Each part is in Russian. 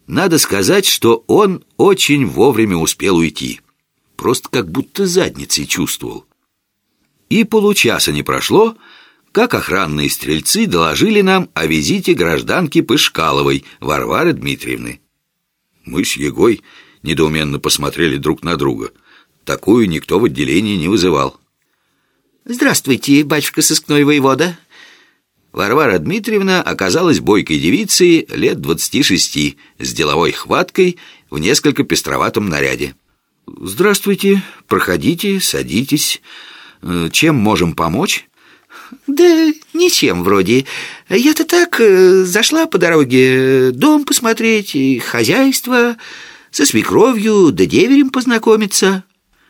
Надо сказать, что он очень вовремя успел уйти. Просто как будто задницей чувствовал. И получаса не прошло, как охранные стрельцы доложили нам о визите гражданки Пышкаловой Варвары Дмитриевны. Мы с Егой недоуменно посмотрели друг на друга. Такую никто в отделении не вызывал. «Здравствуйте, батюшка сыскной воевода». Варвара Дмитриевна оказалась бойкой девицей лет 26, с деловой хваткой, в несколько пестроватом наряде. «Здравствуйте, проходите, садитесь. Чем можем помочь?» «Да ничем вроде. Я-то так, зашла по дороге дом посмотреть, и хозяйство, со свекровью да деверем познакомиться».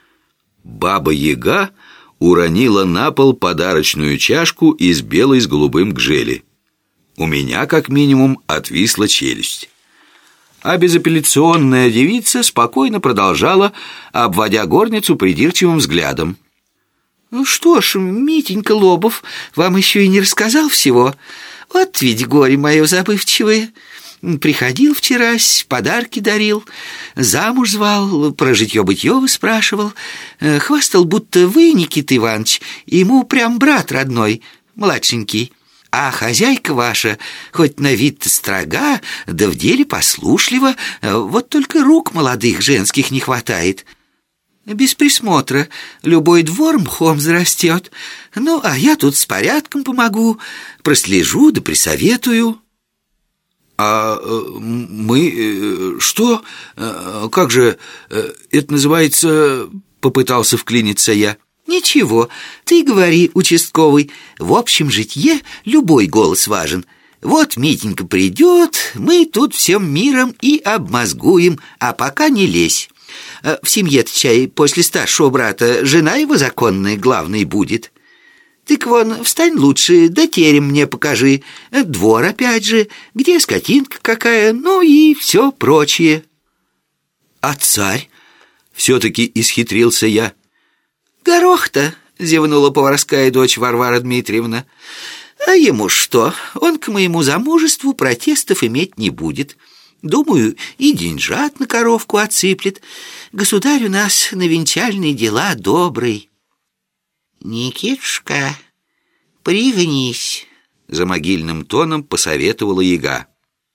Баба-Яга уронила на пол подарочную чашку из белой с голубым гжели. У меня, как минимум, отвисла челюсть. А безапелляционная девица спокойно продолжала, обводя горницу придирчивым взглядом. «Ну что ж, Митенька Лобов вам еще и не рассказал всего. Вот ведь горе мое забывчивое. Приходил вчерась, подарки дарил, замуж звал, про житье-бытье выспрашивал. Хвастал, будто вы, Никита Иванович, ему прям брат родной, младшенький. А хозяйка ваша, хоть на вид строга, да в деле послушлива, вот только рук молодых женских не хватает. Без присмотра любой двор мхом зарастет. Ну, а я тут с порядком помогу, прослежу да присоветую». «А мы... что? Как же... это называется...» — попытался вклиниться я. «Ничего, ты говори, участковый. В общем житье любой голос важен. Вот Митенька придет, мы тут всем миром и обмозгуем, а пока не лезь. В семье-то, чай, после старшего брата жена его законная главной будет. Ты-ка вон, встань лучше, да терем мне покажи. Двор опять же, где скотинка какая, ну и все прочее». «А царь?» — все-таки исхитрился я. «Горох-то», — зевнула поварская дочь Варвара Дмитриевна. «А ему что? Он к моему замужеству протестов иметь не будет. Думаю, и деньжат на коровку отсыплет. Государь у нас на венчальные дела добрый». «Никитушка, пригнись», — за могильным тоном посоветовала Яга.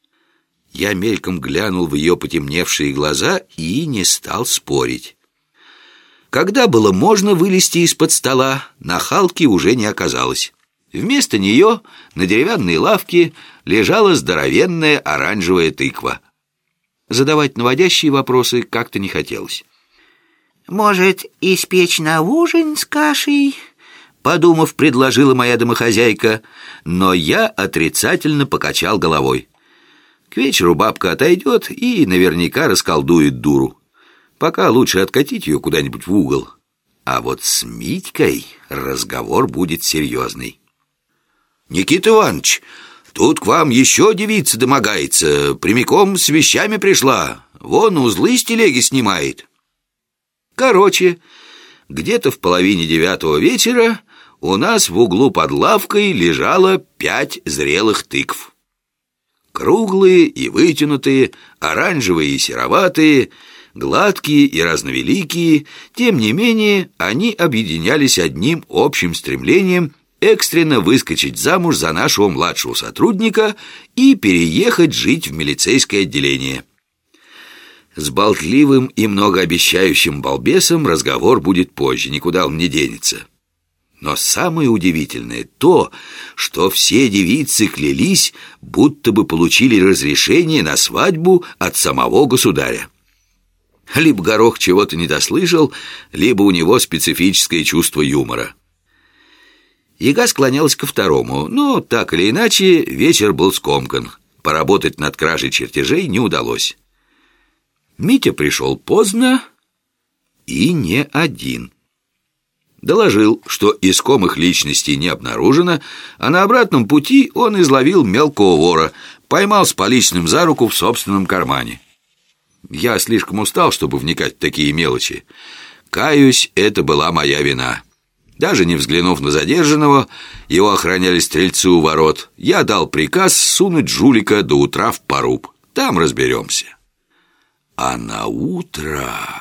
Я мельком глянул в ее потемневшие глаза и не стал спорить. Когда было можно вылезти из-под стола, нахалки уже не оказалось. Вместо нее на деревянной лавке лежала здоровенная оранжевая тыква. Задавать наводящие вопросы как-то не хотелось. «Может, испечь на ужин с кашей?» — подумав, предложила моя домохозяйка, но я отрицательно покачал головой. К вечеру бабка отойдет и наверняка расколдует дуру. Пока лучше откатить ее куда-нибудь в угол. А вот с Митькой разговор будет серьезный. «Никита Иванович, тут к вам еще девица домогается, прямиком с вещами пришла. Вон узлы с телеги снимает». Короче, где-то в половине 9 вечера у нас в углу под лавкой лежало 5 зрелых тыкв. Круглые и вытянутые, оранжевые и сероватые, гладкие и разновеликие, тем не менее, они объединялись одним общим стремлением экстренно выскочить замуж за нашего младшего сотрудника и переехать жить в милицейское отделение. С болтливым и многообещающим балбесом разговор будет позже, никуда он не денется. Но самое удивительное то, что все девицы клялись, будто бы получили разрешение на свадьбу от самого государя. Либо Горох чего-то не дослышал, либо у него специфическое чувство юмора. Яга склонялась ко второму, но так или иначе вечер был скомкан. Поработать над кражей чертежей не удалось. Митя пришел поздно и не один. Доложил, что искомых личностей не обнаружено, а на обратном пути он изловил мелкого вора, поймал с поличным за руку в собственном кармане. Я слишком устал, чтобы вникать в такие мелочи. Каюсь, это была моя вина. Даже не взглянув на задержанного, его охраняли стрельцы у ворот, я дал приказ сунуть жулика до утра в поруб. Там разберемся. А на утро...